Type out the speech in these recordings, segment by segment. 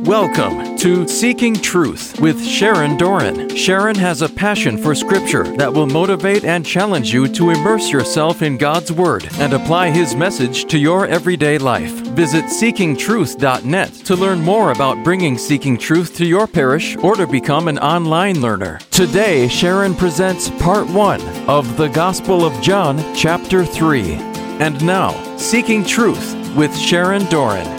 Welcome to Seeking Truth with Sharon Doran. Sharon has a passion for Scripture that will motivate and challenge you to immerse yourself in God's Word and apply His message to your everyday life. Visit seekingtruth.net to learn more about bringing Seeking Truth to your parish or to become an online learner. Today, Sharon presents Part 1 of the Gospel of John, Chapter 3. And now, Seeking Truth with Sharon Doran.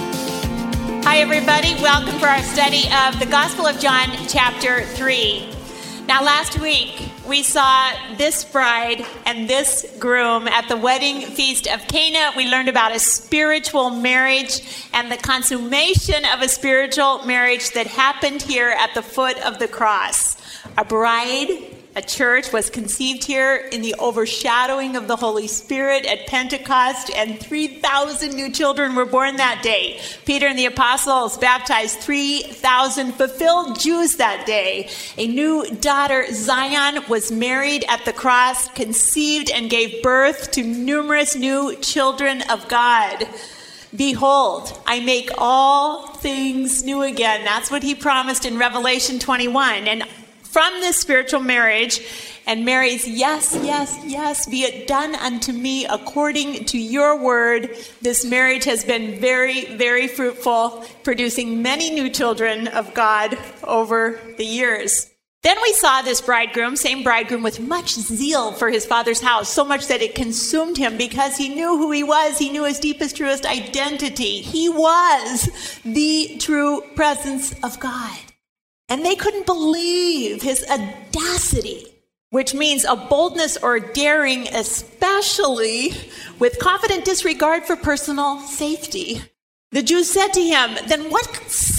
Hi, everybody. Welcome for our study of the Gospel of John, chapter 3. Now, last week, we saw this bride and this groom at the wedding feast of Cana. We learned about a spiritual marriage and the consummation of a spiritual marriage that happened here at the foot of the cross. A bride, a church, was conceived here in the overshadowing of the Holy Spirit at Pentecost, and 3,000 new children were born that day. Peter and the apostles baptized 3,000 fulfilled Jews that day. A new daughter, Zion, was married at the cross, conceived, and gave birth to numerous new children of God. Behold, I make all things new again. That's what he promised in Revelation 21. And from this spiritual marriage, and Mary's yes, yes, yes, be it done unto me according to your word, this marriage has been very, very fruitful, producing many new children of God over the years. Then we saw this bridegroom, same bridegroom, with much zeal for his father's house, so much that it consumed him because he knew who he was. He knew his deepest, truest identity. He was the true presence of God. And they couldn't believe his audacity, which means a boldness or daring, especially with confident disregard for personal safety. The Jews said to him, then what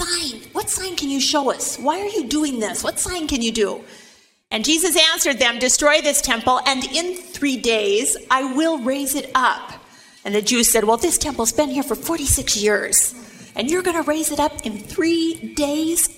sign can you show us? Why are you doing this? What sign can you do? And Jesus answered them, destroy this temple, and in 3 days I will raise it up. And the Jews said, well, this temple's been here for 46 years. And you're going to raise it up in 3 days?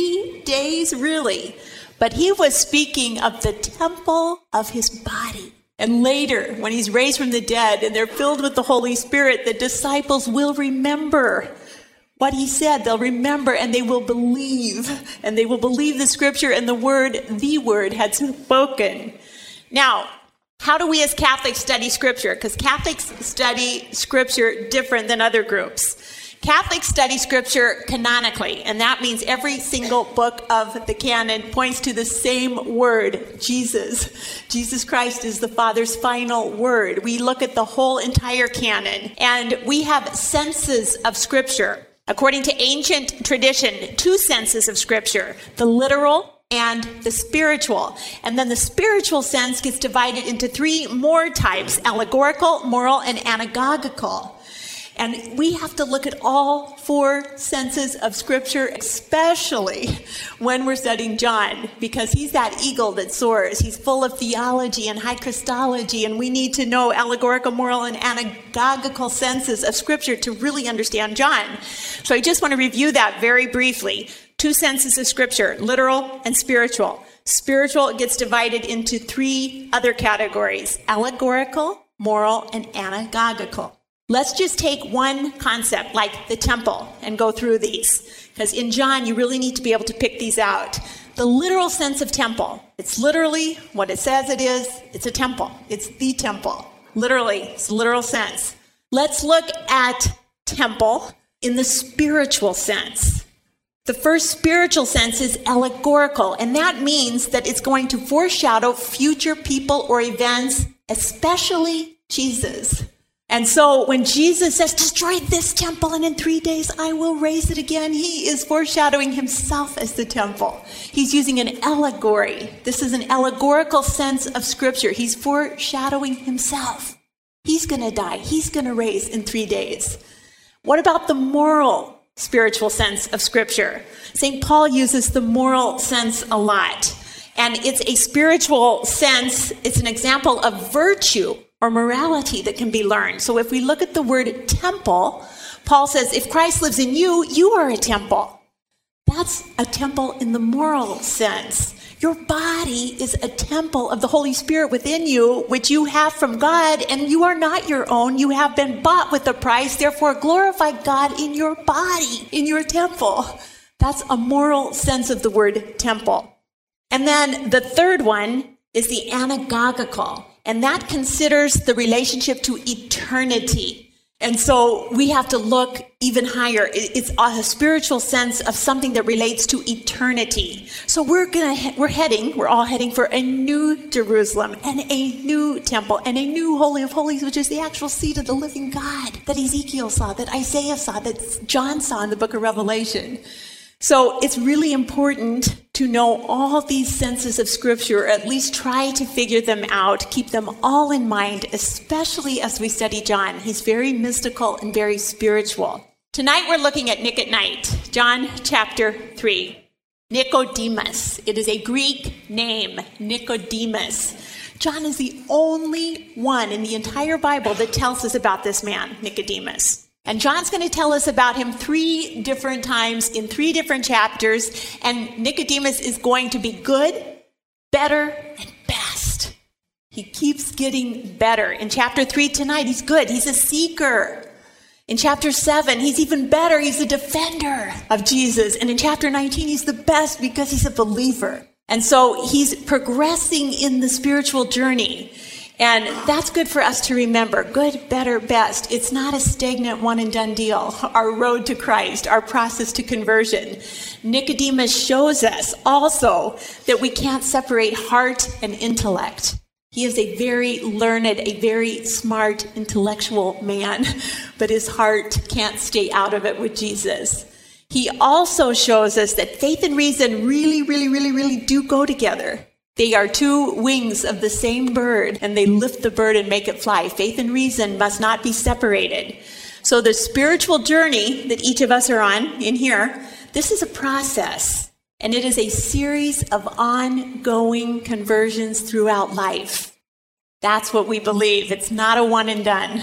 3 days, really? But he was speaking of the temple of his body. And later, when he's raised from the dead and they're filled with the Holy Spirit, the disciples will remember what he said. They'll remember and they will believe. And they will believe the scripture and the word had spoken. Now, how do we as Catholics study scripture? Because Catholics study scripture different than other groups. Catholics study scripture canonically, and that means every single book of the canon points to the same word, Jesus. Jesus Christ is the Father's final word. We look at the whole entire canon, and we have senses of scripture. According to ancient tradition, 2 senses of scripture, the literal and the spiritual. And then the spiritual sense gets divided into 3 more types, allegorical, moral, and anagogical. And we have to look at all 4 senses of Scripture, especially when we're studying John, because he's that eagle that soars. He's full of theology and high Christology, and we need to know allegorical, moral, and anagogical senses of Scripture to really understand John. So I just want to review that very briefly. 2 senses of Scripture, literal and spiritual. Spiritual gets divided into 3 other categories, allegorical, moral, and anagogical. Let's just take one concept, like the temple, and go through these. Because in John, you really need to be able to pick these out. The literal sense of temple, it's literally what it says it is. It's a temple. It's the temple. Literally, it's the literal sense. Let's look at temple in the spiritual sense. The first spiritual sense is allegorical, and that means that it's going to foreshadow future people or events, especially Jesus. And so when Jesus says, destroy this temple and in 3 days I will raise it again, he is foreshadowing himself as the temple. He's using an allegory. This is an allegorical sense of scripture. He's foreshadowing himself. He's going to die. He's going to raise in 3 days. What about the moral spiritual sense of scripture? St. Paul uses the moral sense a lot. And it's a spiritual sense. It's an example of virtue or morality that can be learned. So if we look at the word temple, Paul says, if Christ lives in you, you are a temple. That's a temple in the moral sense. Your body is a temple of the Holy Spirit within you, which you have from God, and you are not your own. You have been bought with a price. Therefore, glorify God in your body, in your temple. That's a moral sense of the word temple. And then the third one is the anagogical, and that considers the relationship to eternity. And so we have to look even higher. It's a spiritual sense of something that relates to eternity. So we're all heading for a new Jerusalem and a new temple and a new Holy of Holies, which is the actual seat of the living God that Ezekiel saw, that Isaiah saw, that John saw in the book of Revelation. So it's really important to know all these senses of Scripture, or at least try to figure them out, keep them all in mind, especially as we study John. He's very mystical and very spiritual. Tonight we're looking at Nick at Night, John chapter 3. Nicodemus. It is a Greek name, Nicodemus. John is the only one in the entire Bible that tells us about this man, Nicodemus. And John's going to tell us about him 3 different times in 3 different chapters. And Nicodemus is going to be good, better, and best. He keeps getting better. In chapter 3 tonight, he's good. He's a seeker. In chapter 7, he's even better. He's a defender of Jesus. And in chapter 19, he's the best because he's a believer. And so he's progressing in the spiritual journey. And that's good for us to remember. Good, better, best. It's not a stagnant one-and-done deal. Our road to Christ, our process to conversion. Nicodemus shows us also that we can't separate heart and intellect. He is a very learned, a very smart, intellectual man, but his heart can't stay out of it with Jesus. He also shows us that faith and reason really do go together. They are 2 wings of the same bird, and they lift the bird and make it fly. Faith and reason must not be separated. So the spiritual journey that each of us are on in here, this is a process, and it is a series of ongoing conversions throughout life. That's what we believe. It's not a one and done.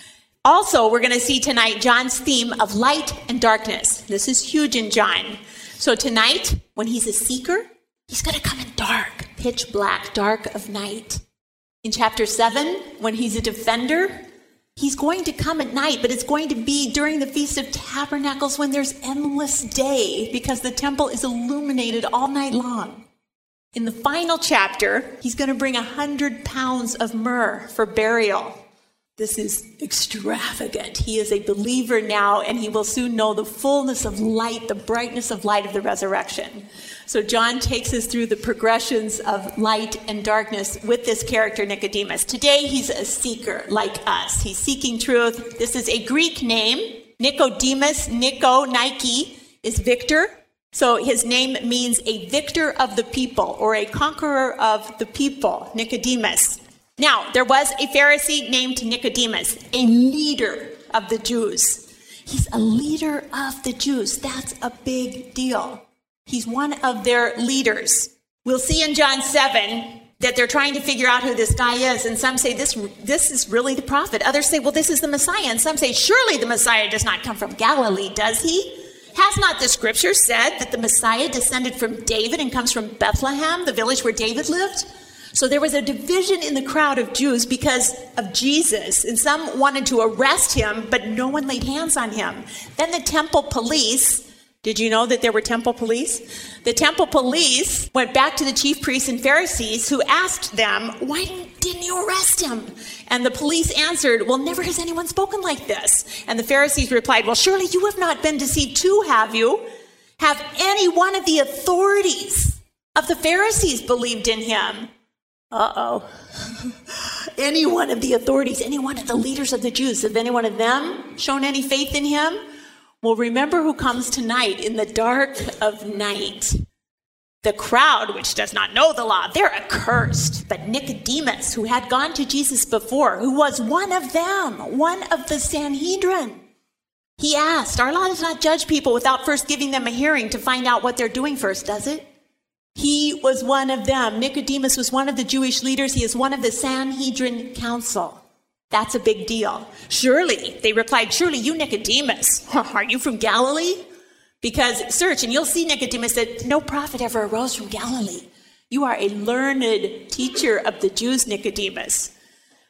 Also, we're going to see tonight John's theme of light and darkness. This is huge in John. So tonight, when he's a seeker, he's going to come in dark, pitch black, dark of night. In chapter 7, when he's a defender, he's going to come at night, but it's going to be during the Feast of Tabernacles when there's endless day because the temple is illuminated all night long. In the final chapter, he's going to bring 100 pounds of myrrh for burial. This is extravagant. He is a believer now, and he will soon know the fullness of light, the brightness of light of the resurrection. So John takes us through the progressions of light and darkness with this character, Nicodemus. Today, he's a seeker like us. He's seeking truth. This is a Greek name. Nicodemus, Nike, is victor. So his name means a victor of the people or a conqueror of the people, Nicodemus. Now, there was a Pharisee named Nicodemus, a leader of the Jews. He's a leader of the Jews. That's a big deal. He's one of their leaders. We'll see in John 7 that they're trying to figure out who this guy is. And some say this is really the prophet. Others say, well, this is the Messiah. And some say, surely the Messiah does not come from Galilee, does he? Has not the scripture said that the Messiah descended from David and comes from Bethlehem, the village where David lived? So there was a division in the crowd of Jews because of Jesus, and some wanted to arrest him, but no one laid hands on him. Then the temple police, did you know that there were temple police? The temple police went back to the chief priests and Pharisees who asked them, why didn't you arrest him? And the police answered, well, never has anyone spoken like this. And the Pharisees replied, well, surely you have not been deceived too, have you? Have any one of the authorities of the Pharisees believed in him? Uh-oh. Any one of the authorities, any one of the leaders of the Jews, have any one of them shown any faith in him? Well, remember who comes tonight in the dark of night. The crowd, which does not know the law, they're accursed. But Nicodemus, who had gone to Jesus before, who was one of them, one of the Sanhedrin, he asked, our law does not judge people without first giving them a hearing to find out what they're doing first, does it? He was one of them. Nicodemus was one of the Jewish leaders. He is one of the Sanhedrin council. That's a big deal. Surely, they replied, surely you, Nicodemus, are you from Galilee? Because search, and you'll see, Nicodemus, that no prophet ever arose from Galilee. You are a learned teacher of the Jews, Nicodemus.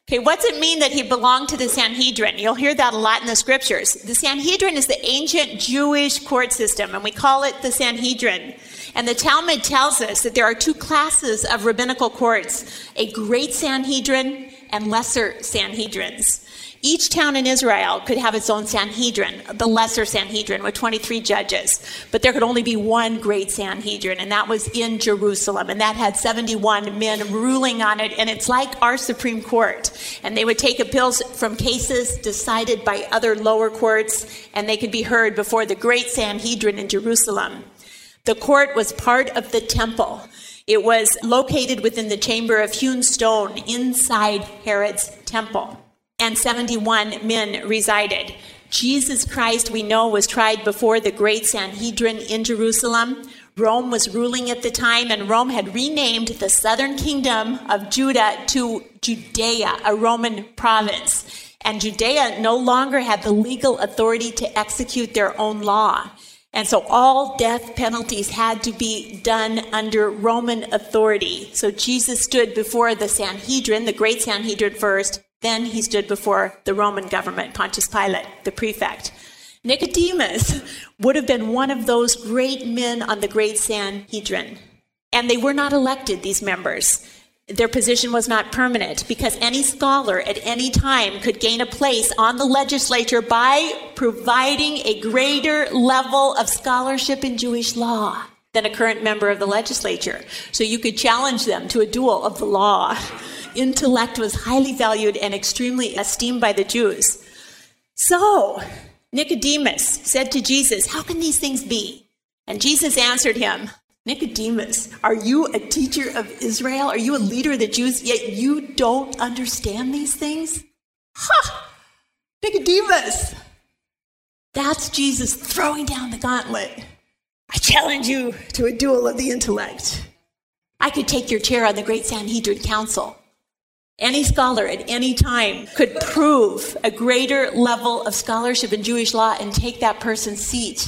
Okay, what's it mean that he belonged to the Sanhedrin? You'll hear that a lot in the scriptures. The Sanhedrin is the ancient Jewish court system, and we call it the Sanhedrin. And the Talmud tells us that there are two classes of rabbinical courts, a great Sanhedrin and lesser Sanhedrins. Each town in Israel could have its own Sanhedrin, the lesser Sanhedrin with 23 judges. But there could only be one great Sanhedrin, and that was in Jerusalem. And that had 71 men ruling on it. And it's like our Supreme Court. And they would take appeals from cases decided by other lower courts, and they could be heard before the great Sanhedrin in Jerusalem. The court was part of the temple. It was located within the chamber of hewn stone inside Herod's temple. And 71 men resided. Jesus Christ, we know, was tried before the great Sanhedrin in Jerusalem. Rome was ruling at the time, and Rome had renamed the southern kingdom of Judah to Judea, a Roman province. And Judea no longer had the legal authority to execute their own law. And so all death penalties had to be done under Roman authority. So Jesus stood before the Sanhedrin, the great Sanhedrin first. Then he stood before the Roman government, Pontius Pilate, the prefect. Nicodemus would have been one of those great men on the great Sanhedrin. And they were not elected, these members. Their position was not permanent because any scholar at any time could gain a place on the legislature by providing a greater level of scholarship in Jewish law than a current member of the legislature. So you could challenge them to a duel of the law. Intellect was highly valued and extremely esteemed by the Jews. So Nicodemus said to Jesus, "How can these things be?" And Jesus answered him, "Nicodemus, are you a teacher of Israel? Are you a leader of the Jews, yet you don't understand these things?" Ha! Nicodemus! That's Jesus throwing down the gauntlet. I challenge you to a duel of the intellect. I could take your chair on the great Sanhedrin Council. Any scholar at any time could prove a greater level of scholarship in Jewish law and take that person's seat.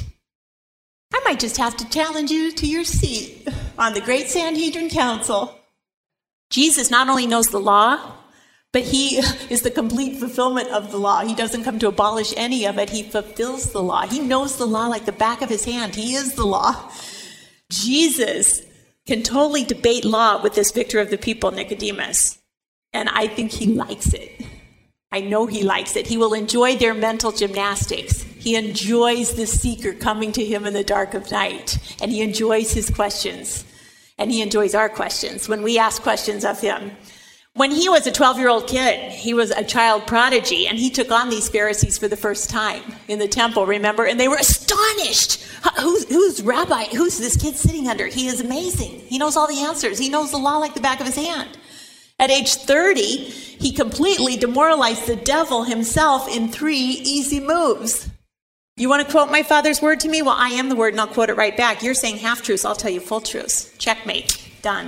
I might just have to challenge you to your seat on the great Sanhedrin Council. Jesus not only knows the law, but he is the complete fulfillment of the law. He doesn't come to abolish any of it. He fulfills the law. He knows the law like the back of his hand. He is the law. Jesus can totally debate law with this victor of the people, Nicodemus. And I think he likes it. I know he likes it. He will enjoy their mental gymnastics. He enjoys the seeker coming to him in the dark of night. And he enjoys his questions. And he enjoys our questions when we ask questions of him. When he was a 12-year-old kid, he was a child prodigy, and he took on these Pharisees for the first time in the temple, remember? And they were astonished. Who's rabbi? Who's this kid sitting under? He is amazing. He knows all the answers. He knows the law like the back of his hand. At age 30, he completely demoralized the devil himself in 3 easy moves. You want to quote my Father's word to me? Well, I am the word, and I'll quote it right back. You're saying half-truths. I'll tell you full truths. Checkmate. Done.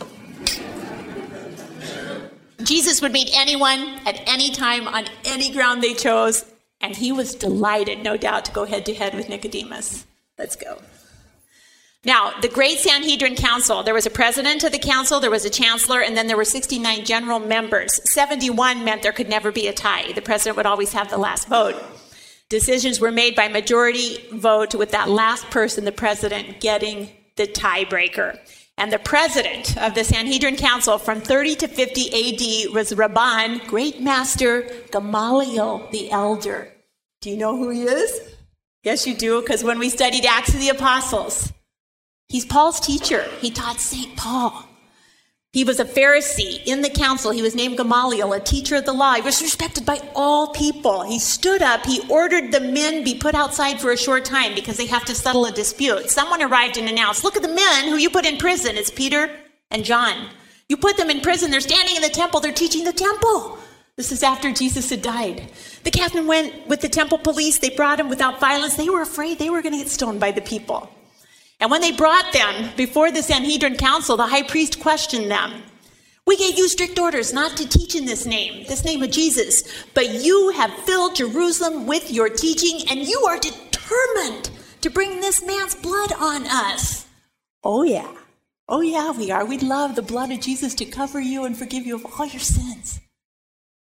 Jesus would meet anyone at any time on any ground they chose, and he was delighted, no doubt, to go head-to-head with Nicodemus. Let's go. Now, the great Sanhedrin Council, there was a president of the council, there was a chancellor, and then there were 69 general members. 71 meant there could never be a tie. The president would always have the last vote. Decisions were made by majority vote with that last person, the president, getting the tiebreaker. And the president of the Sanhedrin Council from 30 to 50 AD was Rabban, great master Gamaliel the elder. Do you know who he is? Yes, you do, because when we studied Acts of the Apostles, he's Paul's teacher. He taught St. Paul. He was a Pharisee in the council. He was named Gamaliel, a teacher of the law. He was respected by all people. He stood up. He ordered the men be put outside for a short time because they have to settle a dispute. Someone arrived and announced, "Look at the men who you put in prison." It's Peter and John. You put them in prison. They're standing in the temple. They're teaching the temple. This is after Jesus had died. The captain went with the temple police. They brought him without violence. They were afraid they were going to get stoned by the people. And when they brought them before the Sanhedrin Council, the high priest questioned them. "We gave you strict orders not to teach in this name of Jesus, but you have filled Jerusalem with your teaching, and you are determined to bring this man's blood on us." Oh yeah, we are. We'd love the blood of Jesus to cover you and forgive you of all your sins.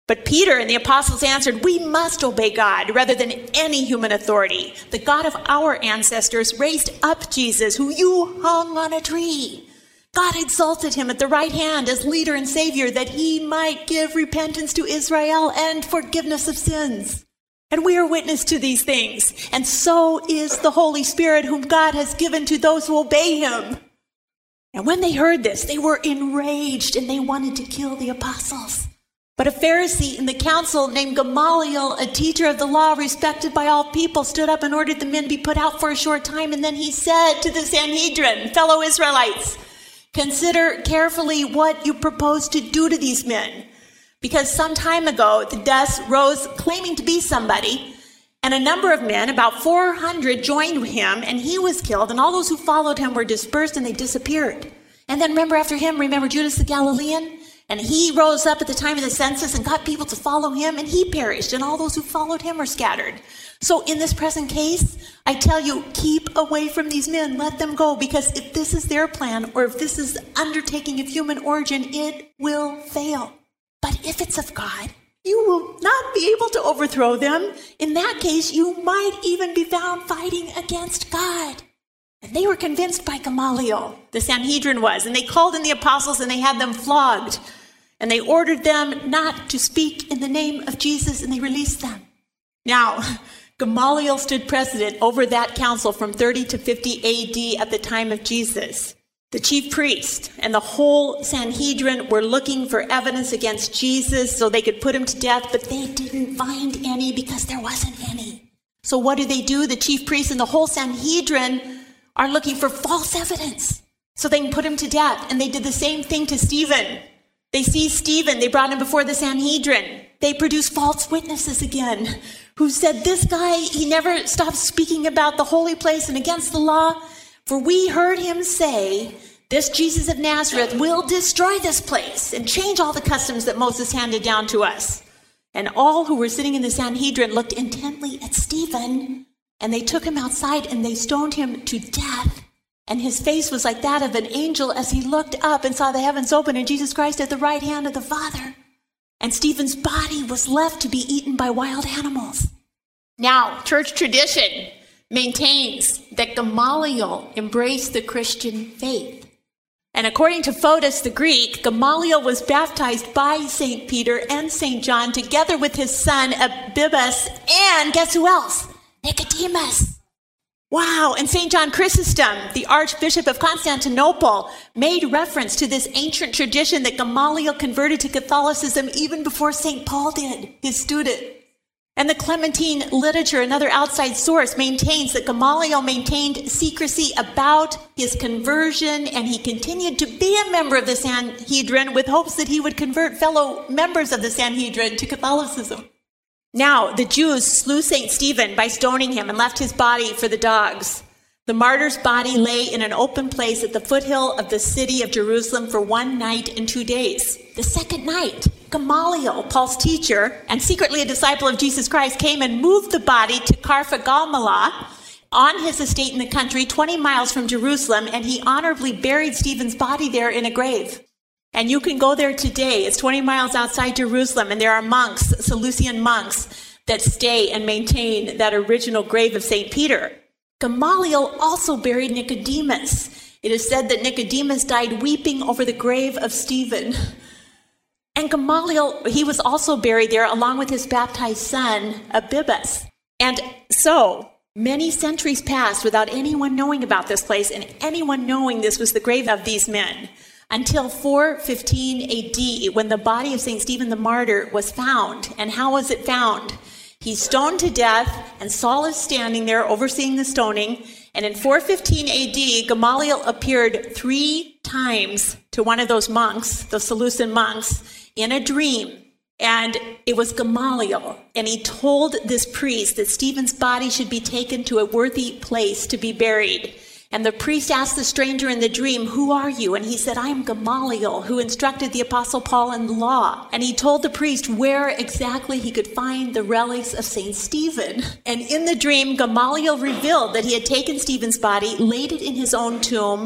But Peter and the apostles answered, "We must obey God rather than any human authority. The God of our ancestors raised up Jesus, who you hung on a tree. God exalted him at the right hand as leader and savior, that he might give repentance to Israel and forgiveness of sins. And we are witness to these things, and so is the Holy Spirit, whom God has given to those who obey him." And when they heard this, they were enraged, and they wanted to kill the apostles. But a Pharisee in the council named Gamaliel, a teacher of the law respected by all people, stood up and ordered the men to be put out for a short time. And then he said to the Sanhedrin, "Fellow Israelites, consider carefully what you propose to do to these men. Because some time ago, the dust rose claiming to be somebody, and a number of men, about 400, joined him, and he was killed, and all those who followed him were dispersed, and they disappeared. And then remember Judas the Galilean? And he rose up at the time of the census and got people to follow him, and he perished, and all those who followed him were scattered. So in this present case, I tell you, keep away from these men, let them go, because if this is their plan, or if this is undertaking of human origin, it will fail. But if it's of God, you will not be able to overthrow them. In that case, you might even be found fighting against God." And they were convinced by Gamaliel, the Sanhedrin was, and they called in the apostles and they had them flogged. And they ordered them not to speak in the name of Jesus, and they released them. Now, Gamaliel stood president over that council from 30 to 50 AD at the time of Jesus. The chief priest and the whole Sanhedrin were looking for evidence against Jesus so they could put him to death, but they didn't find any because there wasn't any. So what do? The chief priest and the whole Sanhedrin are looking for false evidence so they can put him to death. And they did the same thing to Stephen. They seized Stephen. They brought him before the Sanhedrin. They produced false witnesses again who said, "This guy, he never stopped speaking about the holy place and against the law. For we heard him say, this Jesus of Nazareth will destroy this place and change all the customs that Moses handed down to us." And all who were sitting in the Sanhedrin looked intently at Stephen, and they took him outside and they stoned him to death. And his face was like that of an angel as he looked up and saw the heavens open and Jesus Christ at the right hand of the Father. And Stephen's body was left to be eaten by wild animals. Now, church tradition maintains that Gamaliel embraced the Christian faith. And according to Fotis the Greek, Gamaliel was baptized by St. Peter and St. John together with his son Abibus, and guess who else? Nicodemus. Wow, and St. John Chrysostom, the Archbishop of Constantinople, made reference to this ancient tradition that Gamaliel converted to Catholicism even before St. Paul did, his student. And the Clementine literature, another outside source, maintains that Gamaliel maintained secrecy about his conversion, and he continued to be a member of the Sanhedrin with hopes that he would convert fellow members of the Sanhedrin to Catholicism. Now, the Jews slew St. Stephen by stoning him and left his body for the dogs. The martyr's body lay in an open place at the foothill of the city of Jerusalem for 1 night and 2 days. The second night, Gamaliel, Paul's teacher, and secretly a disciple of Jesus Christ, came and moved the body to Carphagamala on his estate in the country 20 miles from Jerusalem, and he honorably buried Stephen's body there in a grave. And you can go there today. It's 20 miles outside Jerusalem, and there are monks, Seleucian monks, that stay and maintain that original grave of St. Peter. Gamaliel also buried Nicodemus. It is said that Nicodemus died weeping over the grave of Stephen. And Gamaliel, he was also buried there along with his baptized son, Abibus. And so, many centuries passed without anyone knowing about this place and anyone knowing this was the grave of these men, until 415 AD, when the body of St. Stephen the martyr was found. And how was it found? He's stoned to death, and Saul is standing there overseeing the stoning. And in 415 AD, Gamaliel appeared 3 times to one of those monks, those Seleucian monks, in a dream. And it was Gamaliel. And he told this priest that Stephen's body should be taken to a worthy place to be buried. And the priest asked the stranger in the dream, "Who are you?" And he said, "I am Gamaliel, who instructed the Apostle Paul in the law." And he told the priest where exactly he could find the relics of St. Stephen. And in the dream, Gamaliel revealed that he had taken Stephen's body, laid it in his own tomb,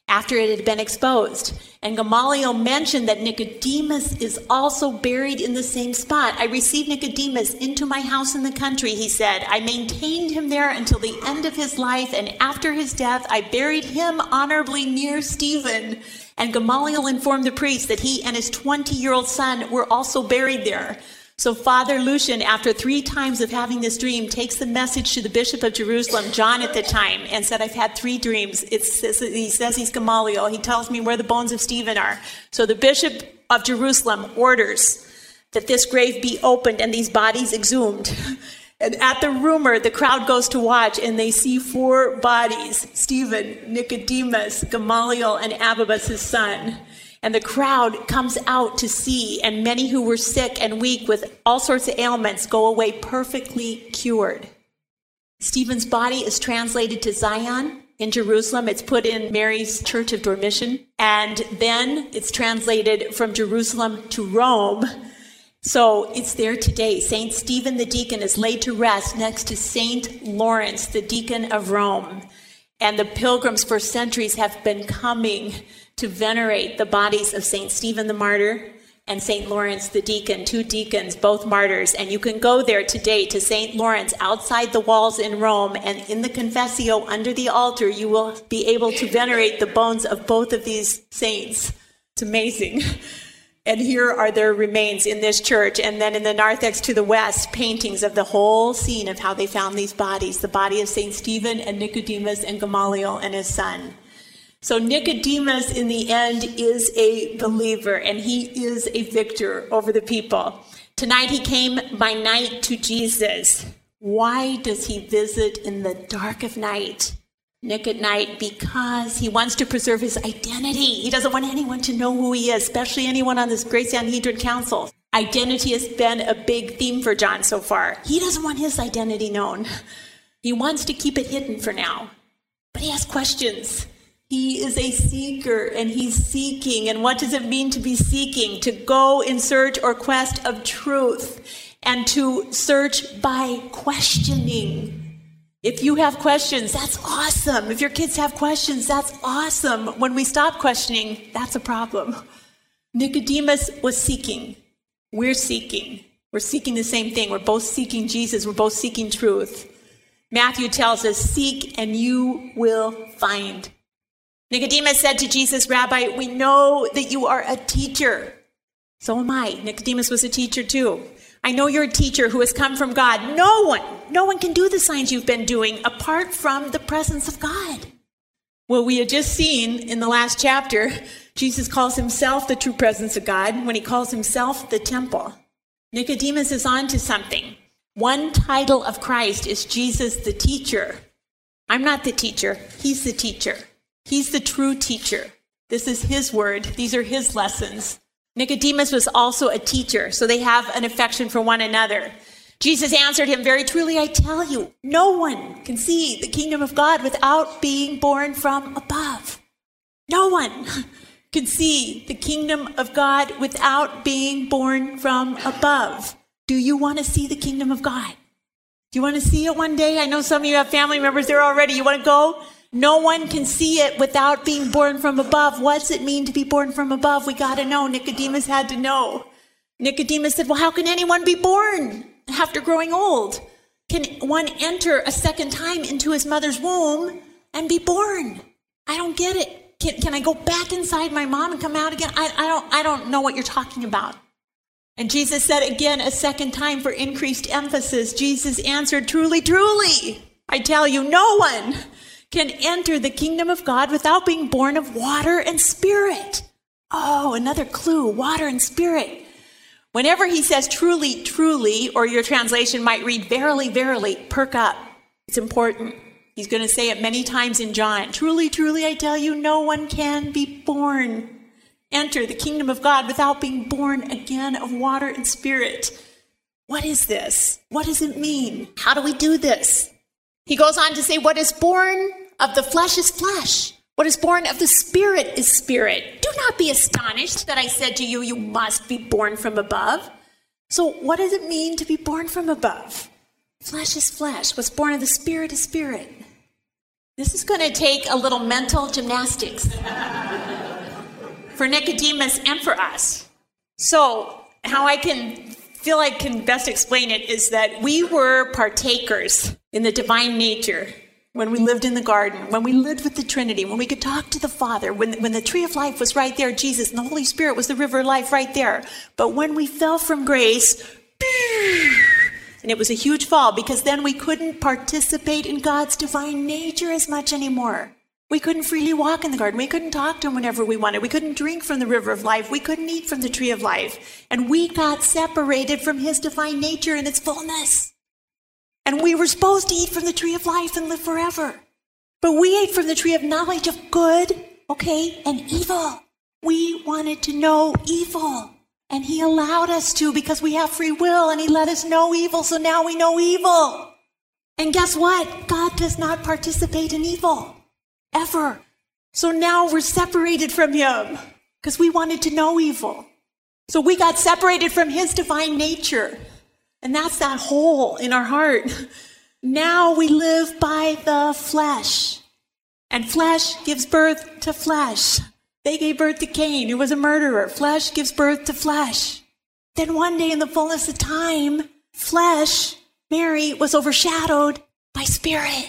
after it had been exposed. And Gamaliel mentioned that Nicodemus is also buried in the same spot. I received Nicodemus into my house in the country, he said. I maintained him there until the end of his life, and after his death, I buried him honorably near Stephen. And Gamaliel informed the priest that he and his 20-year-old son were also buried there. So Father Lucian, after 3 times of having this dream, takes the message to the Bishop of Jerusalem, John at the time, and said, I've had 3 dreams. He says he's Gamaliel. He tells me where the bones of Stephen are. So the Bishop of Jerusalem orders that this grave be opened and these bodies exhumed. And at the rumor, the crowd goes to watch, and they see 4 bodies, Stephen, Nicodemus, Gamaliel, and Abbas, his son. And the crowd comes out to see, and many who were sick and weak with all sorts of ailments go away perfectly cured. Stephen's body is translated to Zion in Jerusalem. It's put in Mary's Church of Dormition. And then it's translated from Jerusalem to Rome. So it's there today. St. Stephen the deacon is laid to rest next to St. Lawrence, the deacon of Rome. And the pilgrims for centuries have been coming to venerate the bodies of St. Stephen the martyr and St. Lawrence the deacon, 2 deacons, both martyrs. And you can go there today to St. Lawrence outside the walls in Rome, and in the Confessio under the altar, you will be able to venerate the bones of both of these saints. It's amazing. And here are their remains in this church. And then in the narthex to the west, paintings of the whole scene of how they found these bodies, the body of St. Stephen and Nicodemus and Gamaliel and his son. So Nicodemus, in the end, is a believer, and he is a victor over the people. Tonight he came by night to Jesus. Why does he visit in the dark of night? Nick at night, because he wants to preserve his identity. He doesn't want anyone to know who he is, especially anyone on this Great Sanhedrin Council. Identity has been a big theme for John so far. He doesn't want his identity known. He wants to keep it hidden for now. But he has questions. He is a seeker, and he's seeking. And what does it mean to be seeking? To go in search or quest of truth, and to search by questioning. If you have questions, that's awesome. If your kids have questions, that's awesome. When we stop questioning, that's a problem. Nicodemus was seeking. We're seeking. We're seeking the same thing. We're both seeking Jesus. We're both seeking truth. Matthew tells us, seek and you will find. Nicodemus said to Jesus, Rabbi, we know that you are a teacher. So am I. Nicodemus was a teacher too. I know you're a teacher who has come from God. No one can do the signs you've been doing apart from the presence of God. Well, we had just seen in the last chapter, Jesus calls himself the true presence of God when he calls himself the temple. Nicodemus is on to something. One title of Christ is Jesus the teacher. I'm not the teacher. He's the teacher. He's the true teacher. This is his word. These are his lessons. Nicodemus was also a teacher, so they have an affection for one another. Jesus answered him, very truly, I tell you, no one can see the kingdom of God without being born from above. No one can see the kingdom of God without being born from above. Do you want to see the kingdom of God? Do you want to see it one day? I know some of you have family members there already. You want to go? No one can see it without being born from above. What's it mean to be born from above? We got to know. Nicodemus had to know. Nicodemus said, well, how can anyone be born after growing old? Can one enter a second time into his mother's womb and be born? I don't get it. Can I go back inside my mom and come out again? I don't know what you're talking about. And Jesus said again a second time for increased emphasis. Jesus answered, truly, truly, I tell you, no one can enter the kingdom of God without being born of water and spirit. Oh, another clue, water and spirit. Whenever he says truly, truly, or your translation might read verily, verily, perk up. It's important. He's going to say it many times in John. Truly, truly, I tell you, no one can be born, enter the kingdom of God without being born again of water and spirit. What is this? What does it mean? How do we do this? He goes on to say, what is born of the flesh is flesh. What is born of the spirit is spirit. Do not be astonished that I said to you, you must be born from above. So what does it mean to be born from above? Flesh is flesh. What's born of the spirit is spirit. This is going to take a little mental gymnastics for Nicodemus and for us. So, how I can best explain it is that we were partakers in the divine nature when we lived in the garden, when we lived with the Trinity, when we could talk to the Father, when the tree of life was right there, Jesus, and the Holy Spirit was the river of life right there. But when we fell from grace, and it was a huge fall, because then we couldn't participate in God's divine nature as much anymore. We couldn't freely walk in the garden. We couldn't talk to him whenever we wanted. We couldn't drink from the river of life. We couldn't eat from the tree of life. And we got separated from his divine nature in its fullness. And we were supposed to eat from the tree of life and live forever. But we ate from the tree of knowledge of good, and evil. We wanted to know evil. And he allowed us to because we have free will, and he let us know evil, so now we know evil. And guess what? God does not participate in evil, ever. So now we're separated from him because we wanted to know evil. So we got separated from his divine nature. And that's that hole in our heart. Now we live by the flesh. And flesh gives birth to flesh. They gave birth to Cain, who was a murderer. Flesh gives birth to flesh. Then one day in the fullness of time, flesh, Mary, was overshadowed by spirit.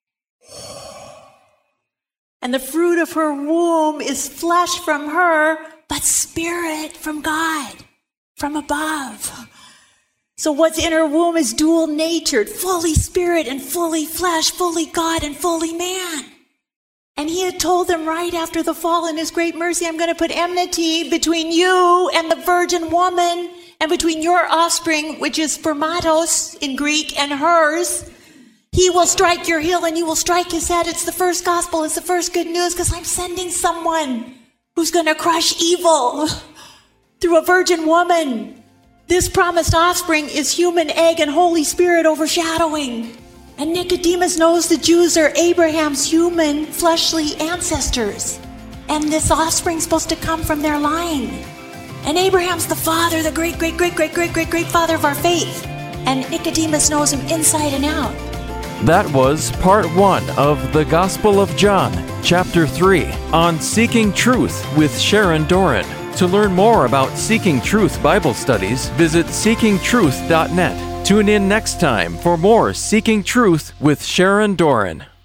And the fruit of her womb is flesh from her, but spirit from God, from above. So what's in her womb is dual-natured, fully spirit and fully flesh, fully God and fully man. And he had told them right after the fall in his great mercy, I'm going to put enmity between you and the virgin woman, and between your offspring, which is spermatos in Greek, and hers. He will strike your heel and you will strike his head. It's the first gospel. It's the first good news, because I'm sending someone who's going to crush evil through a virgin woman. This promised offspring is human egg and Holy Spirit overshadowing. And Nicodemus knows the Jews are Abraham's human, fleshly ancestors. And this offspring's supposed to come from their line. And Abraham's the father, the great father of our faith. And Nicodemus knows him inside and out. That was part 1 of the Gospel of John, chapter 3, on Seeking Truth with Sharon Doran. To learn more about Seeking Truth Bible studies, visit seekingtruth.net. Tune in next time for more Seeking Truth with Sharon Doran.